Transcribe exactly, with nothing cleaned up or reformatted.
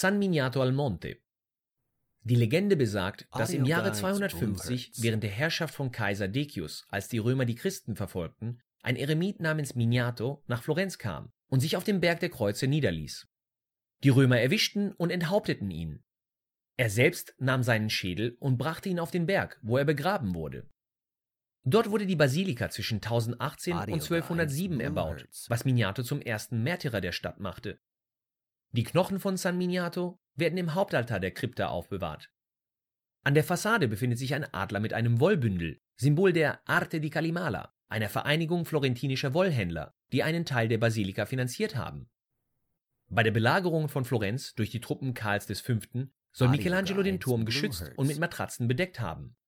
San Miniato al Monte. Die Legende besagt, dass im Jahre zweihundertfünfzig, während der Herrschaft von Kaiser Decius, als die Römer die Christen verfolgten, ein Eremit namens Miniato nach Florenz kam und sich auf dem Berg der Kreuze niederließ. Die Römer erwischten und enthaupteten ihn. Er selbst nahm seinen Schädel und brachte ihn auf den Berg, wo er begraben wurde. Dort wurde die Basilika zwischen tausendachtzehn und zwölfhundertsieben erbaut, was Miniato zum ersten Märtyrer der Stadt machte. Die Knochen von San Miniato werden im Hauptaltar der Krypta aufbewahrt. An der Fassade befindet sich ein Adler mit einem Wollbündel, Symbol der Arte di Calimala, einer Vereinigung florentinischer Wollhändler, die einen Teil der Basilika finanziert haben. Bei der Belagerung von Florenz durch die Truppen Karls des Fünften soll Michelangelo den Turm geschützt und mit Matratzen bedeckt haben.